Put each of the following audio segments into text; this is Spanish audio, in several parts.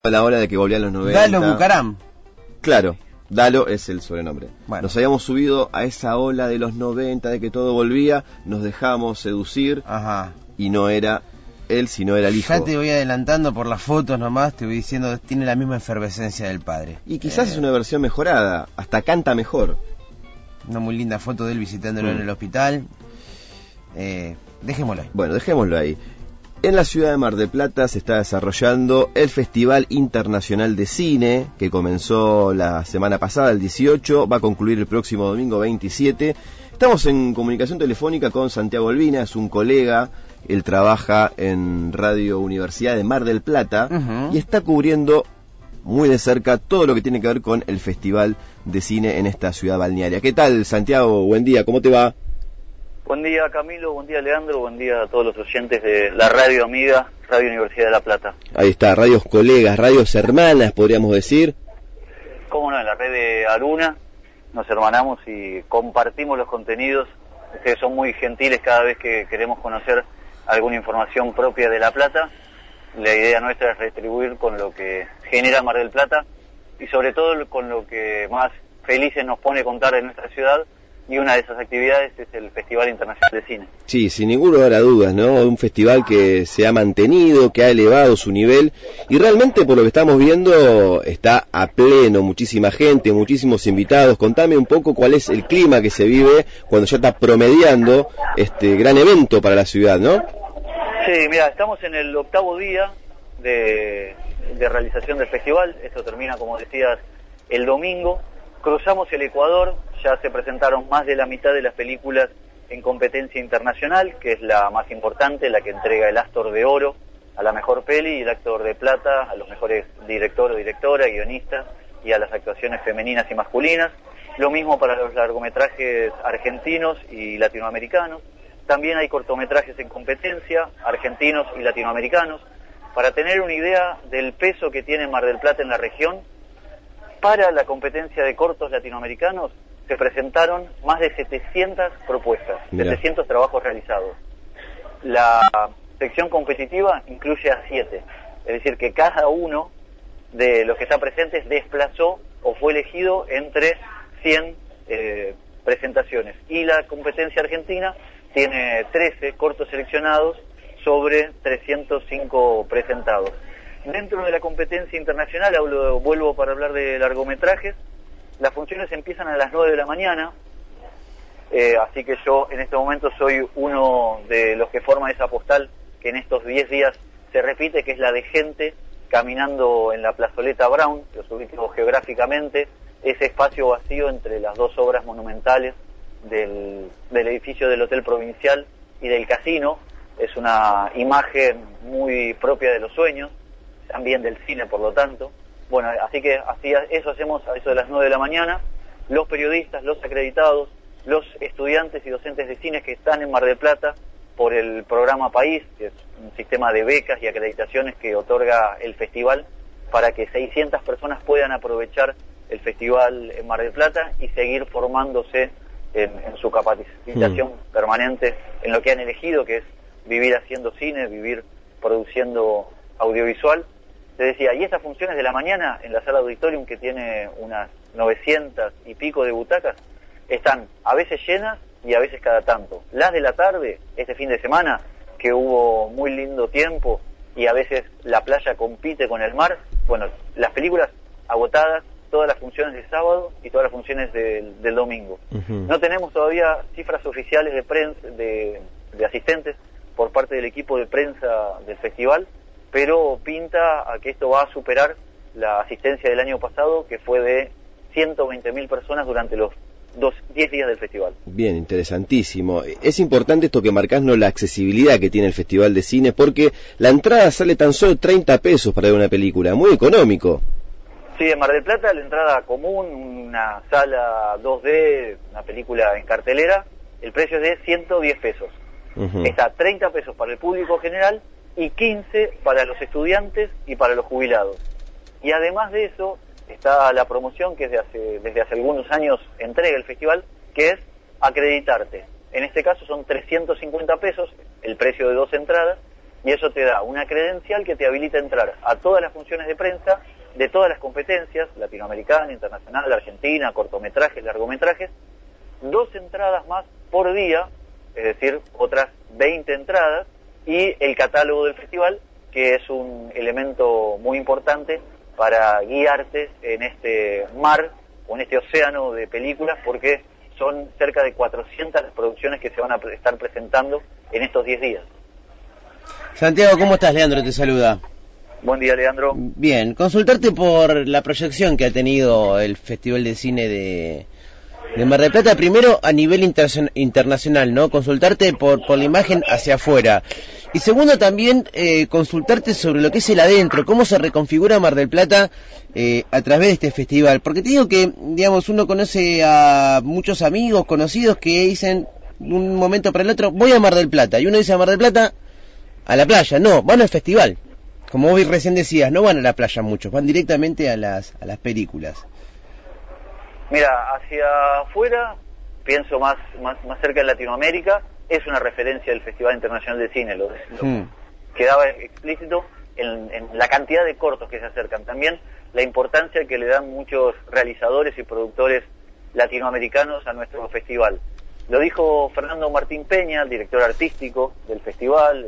La ola de que volvía a los 90. Dalo Bucaram. Claro, Dalo es el sobrenombre. Bueno. Nos habíamos subido a esa ola de los 90, de que todo volvía, nos dejamos seducir. Ajá. Y no era él, sino era el hijo. Ya te voy adelantando por las fotos nomás, te voy diciendo, tiene la misma efervescencia del padre. Y quizás es una versión mejorada, hasta canta mejor. Una muy linda foto de él visitándolo en el hospital. Dejémoslo ahí. Bueno, dejémoslo ahí. En la ciudad de Mar del Plata se está desarrollando el Festival Internacional de Cine, que comenzó la semana pasada, el 18, va a concluir el próximo domingo 27. Estamos en comunicación telefónica con Santiago Olvina, es un colega, él trabaja en Radio Universidad de Mar del Plata y está cubriendo muy de cerca todo lo que tiene que ver con el Festival de Cine en esta ciudad balnearia. ¿Qué tal, Santiago? Buen día, ¿cómo te va? Buen día, Camilo, buen día, Leandro, buen día a todos los oyentes de la radio amiga, Radio Universidad de La Plata. Ahí está, radios colegas, radios hermanas, podríamos decir. Cómo no, en la red de Aruna nos hermanamos y compartimos los contenidos. Ustedes son muy gentiles cada vez que queremos conocer alguna información propia de La Plata. La idea nuestra es retribuir con lo que genera Mar del Plata y sobre todo con lo que más felices nos pone contar de nuestra ciudad. Y una de esas actividades es el Festival Internacional de Cine. Sí, sin ninguna de las dudas, ¿no? Un festival que se ha mantenido, que ha elevado su nivel y realmente por lo que estamos viendo está a pleno, muchísima gente, muchísimos invitados. Contame un poco cuál es el clima que se vive cuando ya está promediando este gran evento para la ciudad, ¿no? Sí, mira, estamos en el 8º día de realización del festival. Esto termina, como decías, el domingo. Cruzamos el Ecuador, ya se presentaron más de la mitad de las películas en competencia internacional, que es la más importante, la que entrega el Astor de Oro a la mejor peli y el Astor de Plata a los mejores director o directora, guionistas y a las actuaciones femeninas y masculinas. Lo mismo para los largometrajes argentinos y latinoamericanos. También hay cortometrajes en competencia, argentinos y latinoamericanos. Para tener una idea del peso que tiene Mar del Plata en la región, para la competencia de cortos latinoamericanos se presentaron más de 700 propuestas, 700 trabajos realizados. La sección competitiva incluye a 7, es decir, que cada uno de los que está presentes desplazó o fue elegido entre 100 presentaciones. Y la competencia argentina tiene 13 cortos seleccionados sobre 305 presentados. Dentro de la competencia internacional, vuelvo para hablar de largometrajes, las funciones empiezan a las 9 de la mañana, así que yo en este momento soy uno de los que forma esa postal que en estos 10 días se repite, que es la de gente caminando en la plazoleta Brown, los ubico geográficamente, ese espacio vacío entre las dos obras monumentales del edificio del Hotel Provincial y del casino. Es una imagen muy propia de los sueños, también del cine, por lo tanto. Bueno, así que eso hacemos a eso de las 9 de la mañana. Los periodistas, los acreditados, los estudiantes y docentes de cine que están en Mar del Plata por el programa País, que es un sistema de becas y acreditaciones que otorga el festival para que 600 personas puedan aprovechar el festival en Mar del Plata y seguir formándose en su capacitación permanente en lo que han elegido, que es vivir haciendo cine, vivir produciendo audiovisual. Te decía, y estas funciones de la mañana en la sala auditorium, que tiene unas 900 y pico de butacas, están a veces llenas y a veces cada tanto. Las de la tarde, este fin de semana, que hubo muy lindo tiempo y a veces la playa compite con el mar, bueno, las películas agotadas, todas las funciones de sábado y todas las funciones del domingo. No tenemos todavía cifras oficiales de prensa, de asistentes por parte del equipo de prensa del festival, pero pinta a que esto va a superar la asistencia del año pasado, que fue de 120.000 personas durante los 10 días del festival. Bien, interesantísimo. Es importante esto que marcás, ¿no?, la accesibilidad que tiene el Festival de Cine, porque la entrada sale tan solo 30 pesos para ver una película, muy económico. Sí, en Mar del Plata la entrada común, una sala 2D, una película en cartelera, el precio es de 110 pesos. Está 30 pesos para el público general y 15 para los estudiantes y para los jubilados. Y además de eso está la promoción que desde hace algunos años entrega el festival, que es acreditarte. En este caso son 350 pesos, el precio de 2 entradas, y eso te da una credencial que te habilita a entrar a todas las funciones de prensa de todas las competencias, latinoamericana, internacional, argentina, cortometrajes, largometrajes, 2 entradas más por día, es decir, otras 20 entradas, y el catálogo del festival, que es un elemento muy importante para guiarte en este mar o en este océano de películas, porque son cerca de 400 las producciones que se van a estar presentando en estos 10 días. Santiago, ¿cómo estás? Leandro te saluda. Buen día, Leandro. Bien, consultarte por la proyección que ha tenido el Festival de Cine de Mar del Plata, primero a nivel internacional, ¿no? Consultarte por la imagen hacia afuera. Y segundo también consultarte sobre lo que es el adentro, cómo se reconfigura Mar del Plata a través de este festival. Porque te digo que, digamos, uno conoce a muchos amigos, conocidos que dicen de un momento para el otro, voy a Mar del Plata. Y uno dice a Mar del Plata, a la playa. No, van al festival. Como vos recién decías, no van a la playa muchos, van directamente a las películas. Mira, hacia afuera, pienso más cerca de Latinoamérica, es una referencia del Festival Internacional de Cine, lo quedaba explícito en la cantidad de cortos que se acercan, también la importancia que le dan muchos realizadores y productores latinoamericanos a nuestro festival. Lo dijo Fernando Martín Peña, el director artístico del festival,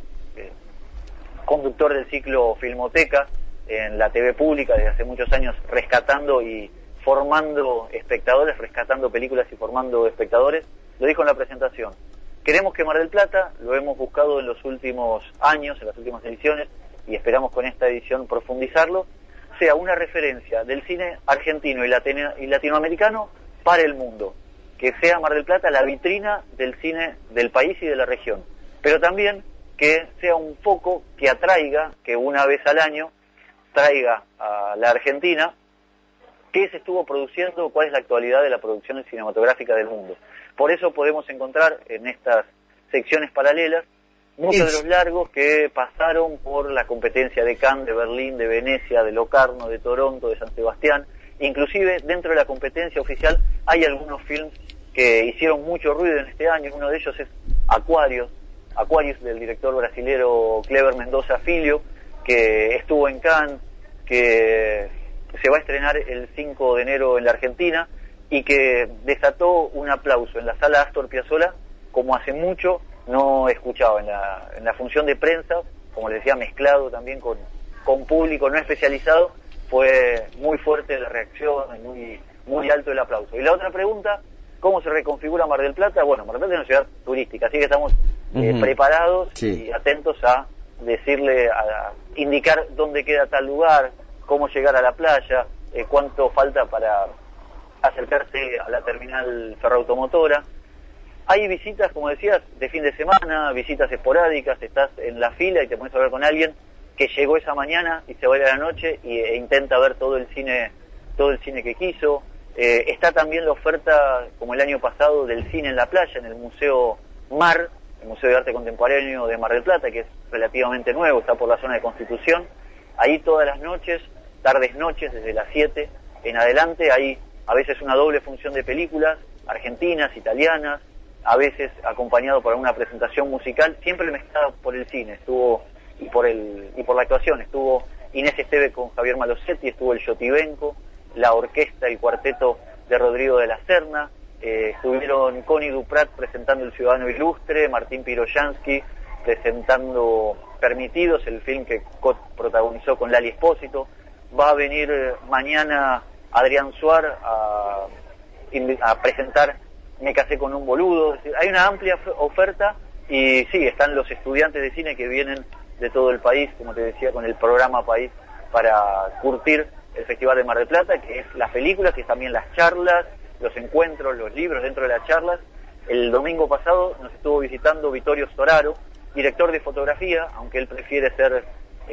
conductor del ciclo Filmoteca en la TV pública desde hace muchos años, rescatando y formando espectadores, rescatando películas y formando espectadores, lo dijo en la presentación. Queremos que Mar del Plata, lo hemos buscado en los últimos años, en las últimas ediciones, y esperamos con esta edición profundizarlo, sea una referencia del cine argentino y latinoamericano para el mundo, que sea Mar del Plata la vitrina del cine del país y de la región, pero también que sea un foco que atraiga, que una vez al año traiga a la Argentina qué se estuvo produciendo, cuál es la actualidad de la producción cinematográfica del mundo. Por eso podemos encontrar en estas secciones paralelas muchos de los largos que pasaron por la competencia de Cannes, de Berlín, de Venecia, de Locarno, de Toronto, de San Sebastián. Inclusive dentro de la competencia oficial hay algunos films que hicieron mucho ruido en este año. Uno de ellos es Aquarius del director brasilero Cleber Mendoza Filho, que estuvo en Cannes, que se va a estrenar el 5 de enero en la Argentina y que desató un aplauso en la sala Astor Piazzolla como hace mucho no escuchaba en la función de prensa, como les decía, mezclado también con público no especializado. Fue muy fuerte la reacción, muy alto el aplauso. Y la otra pregunta, ¿cómo se reconfigura Mar del Plata? Bueno, Mar del Plata es una ciudad turística, así que estamos preparados y atentos a decirle, a indicar dónde queda tal lugar, cómo llegar a la playa, cuánto falta para acercarse a la terminal ferroautomotora. Hay visitas, como decías, de fin de semana, visitas esporádicas, estás en la fila y te pones a hablar con alguien que llegó esa mañana y se va a ir a la noche e intenta ver todo el cine que quiso. Está también la oferta, como el año pasado, del cine en la playa, en el Museo Mar, el Museo de Arte Contemporáneo de Mar del Plata, que es relativamente nuevo, está por la zona de Constitución. Ahí todas las noches, tardes noches, desde las 7 en adelante, hay a veces una doble función de películas, argentinas, italianas, a veces acompañado por una presentación musical, siempre mezclada por el cine, y por la actuación. Estuvo Inés Esteve con Javier Malosetti, estuvo el Yotibenco, la orquesta y cuarteto de Rodrigo de la Serna, estuvieron Connie Duprat presentando El Ciudadano Ilustre, Martín Piroyansky presentando Permitidos, el film que protagonizó con Lali Espósito. Va a venir mañana Adrián Suar a presentar Me casé con un boludo. Es decir, hay una amplia oferta y sí, están los estudiantes de cine que vienen de todo el país, como te decía, con el programa País para curtir el Festival de Mar del Plata, que es las películas y también las charlas, los encuentros, los libros dentro de las charlas. El domingo pasado nos estuvo visitando Vittorio Storaro, director de fotografía, aunque él prefiere ser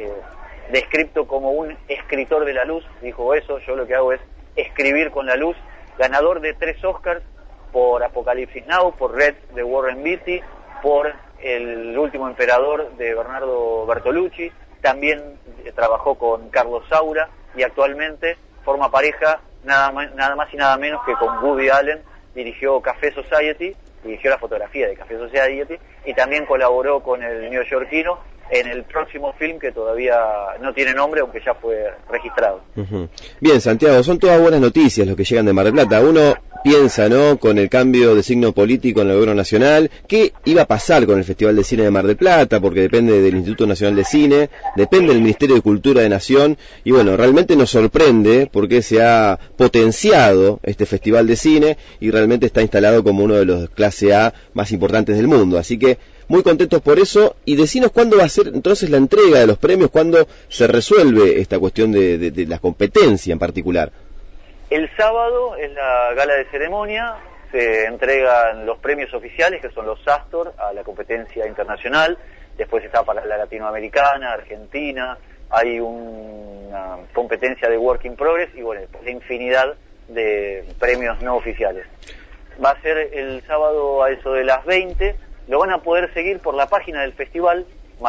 descrito como un escritor de la luz. Dijo eso, yo lo que hago es escribir con la luz. Ganador de 3 Oscars por Apocalipsis Now, por Red de Warren Beatty, por El último emperador de Bernardo Bertolucci. También trabajó con Carlos Saura y actualmente forma pareja nada más y nada menos que con Woody Allen. Dirigió Café Society, dirigió la fotografía de Café Society y también colaboró con el neoyorquino en el próximo film que todavía no tiene nombre, aunque ya fue registrado. Bien, Santiago, son todas buenas noticias los que llegan de Mar del Plata. Uno piensa, ¿no?, con el cambio de signo político en el gobierno nacional, ¿qué iba a pasar con el Festival de Cine de Mar del Plata? Porque depende del Instituto Nacional de Cine, depende del Ministerio de Cultura de Nación, y bueno, realmente nos sorprende porque se ha potenciado este Festival de Cine y realmente está instalado como uno de los clase A más importantes del mundo. Así que muy contentos por eso, y decinos cuándo va a ser entonces la entrega de los premios, cuándo se resuelve esta cuestión de la competencia en particular. El sábado es la gala de ceremonia, se entregan los premios oficiales, que son los Astor, a la competencia internacional, después está para la latinoamericana, Argentina, hay una competencia de Work in Progress, y bueno, después la infinidad de premios no oficiales. Va a ser el sábado a eso de las 20, lo van a poder seguir por la página del festival,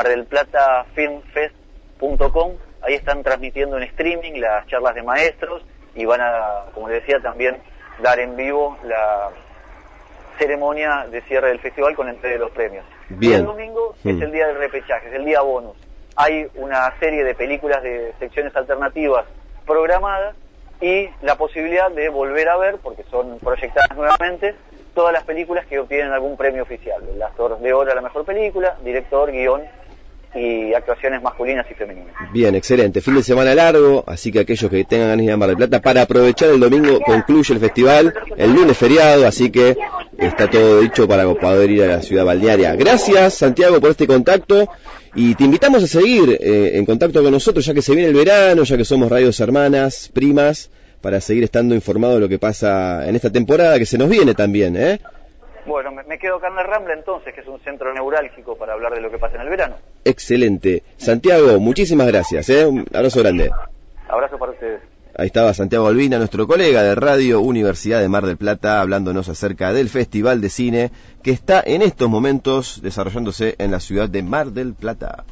mardelplatafilmfest.com, ahí están transmitiendo en streaming las charlas de maestros, y van a, como les decía, también dar en vivo la ceremonia de cierre del festival con entrega de los premios. Bien. Y el domingo es el día del repechaje, es el día bonus. Hay una serie de películas de secciones alternativas programadas y la posibilidad de volver a ver, porque son proyectadas nuevamente, todas las películas que obtienen algún premio oficial. El Astor de Oro a la mejor película, director, guión y actuaciones masculinas y femeninas. Bien, excelente. Fin de semana largo, así que aquellos que tengan ganas de ir a Mar del Plata, para aprovechar el domingo concluye el festival, el lunes feriado, así que está todo dicho para poder ir a la ciudad balnearia. Gracias, Santiago, por este contacto, y te invitamos a seguir en contacto con nosotros, ya que se viene el verano, ya que somos radios hermanas, primas, para seguir estando informados de lo que pasa en esta temporada que se nos viene también, ¿eh? Bueno, me quedo acá en la Rambla entonces, que es un centro neurálgico para hablar de lo que pasa en el verano. Excelente. Santiago, muchísimas gracias, un abrazo grande. Abrazo para ustedes. Ahí estaba Santiago Albina, nuestro colega de Radio Universidad de Mar del Plata, hablándonos acerca del Festival de Cine que está en estos momentos desarrollándose en la ciudad de Mar del Plata.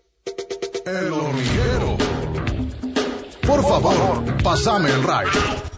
El hormiguero. Por favor, pásame el rayo.